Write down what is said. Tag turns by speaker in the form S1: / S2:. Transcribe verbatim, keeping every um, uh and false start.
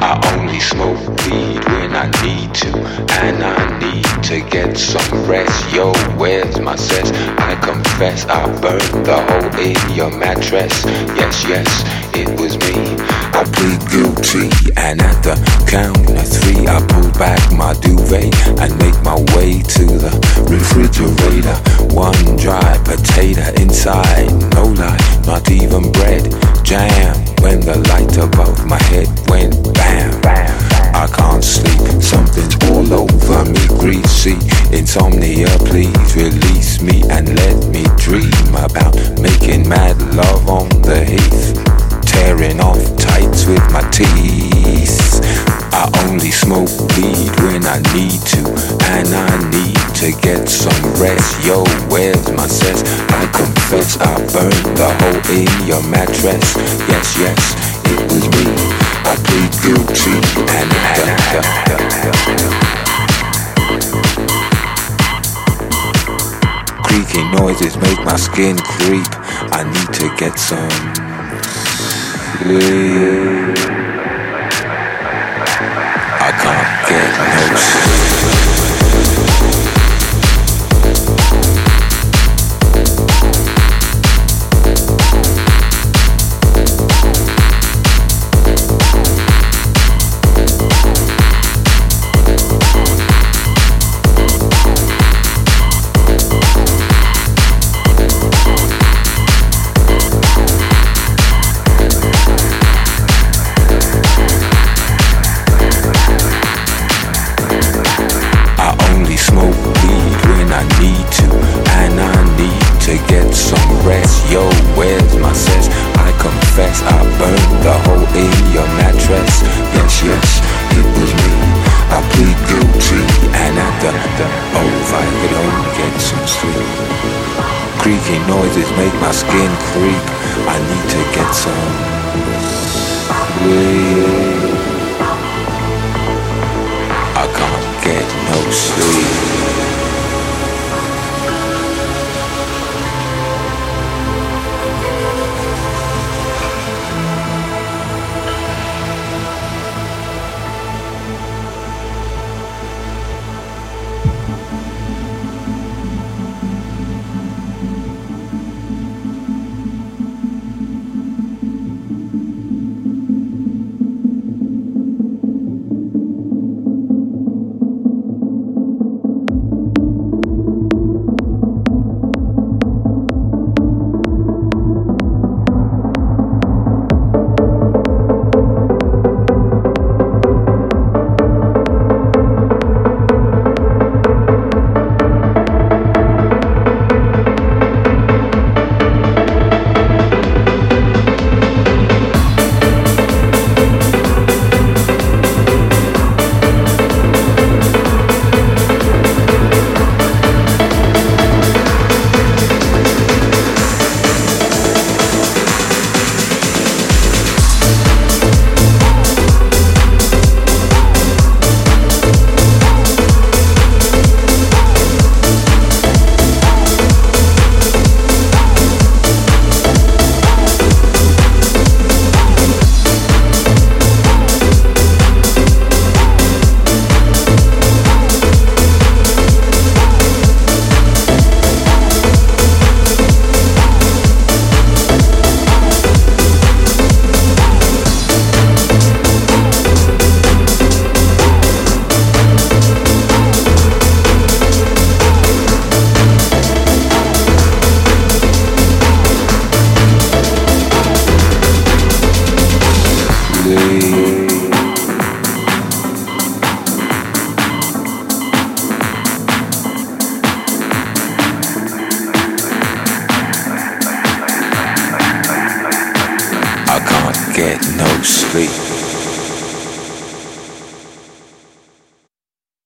S1: I only smoke weed when I need to, and I need to get some rest. Yo, where's my cess? I confess I burned the hole in your mattress. Yes, yes, it was me. I plead guilty, and at the count of three I pull back my duvet and make my way to the refrigerator. One dry potato inside, no lie, not even bread. Jam when the light above my head went bam, bam. I can't sleep, something's all over me, greasy. Insomnia, please release me and let me dream about making mad love on the heath, tearing off tights with my teeth. I only smoke weed when I need to, and I need to get some rest. Yo, where's my cess? I confess I burned the hole in your mattress. Yes, yes, it was me. I plead guilty, and da, da, da, da. Creaky noises make my skin creep. I need to get some sleep. I can't get no sleep. Creaky noises make my skin creep. I need to get some sleep. I can't get no sleep. Get no sleep.